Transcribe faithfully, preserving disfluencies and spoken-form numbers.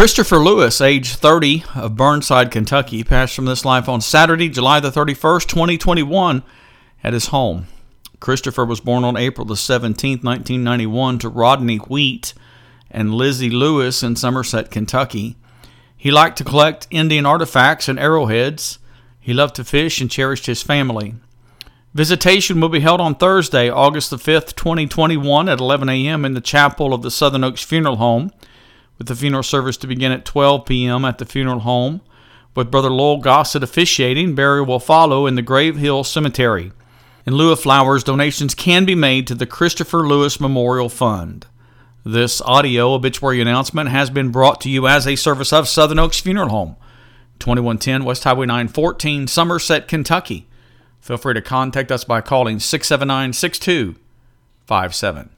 Christopher Lewis, age thirty, of Burnside, Kentucky, passed from this life on Saturday, July the thirty-first, twenty twenty-one, at his home. Christopher was born on April the seventeenth, nineteen ninety-one, to Rodney Wheat and Lizzie Lewis in Somerset, Kentucky. He liked to collect Indian artifacts and arrowheads. He loved to fish and cherished his family. Visitation will be held on Thursday, August the fifth, twenty twenty-one, at eleven a.m. in the chapel of the Southern Oaks Funeral Home, with the funeral service to begin at twelve p.m. at the funeral home, with Brother Lowell Gossett officiating. Burial will follow in the Grave Hill Cemetery. In lieu of flowers, donations can be made to the Christopher Lewis Memorial Fund. This audio obituary announcement has been brought to you as a service of Southern Oaks Funeral Home, twenty-one ten West Highway nine fourteen, Somerset, Kentucky. Feel free to contact us by calling six seven nine, six two five seven.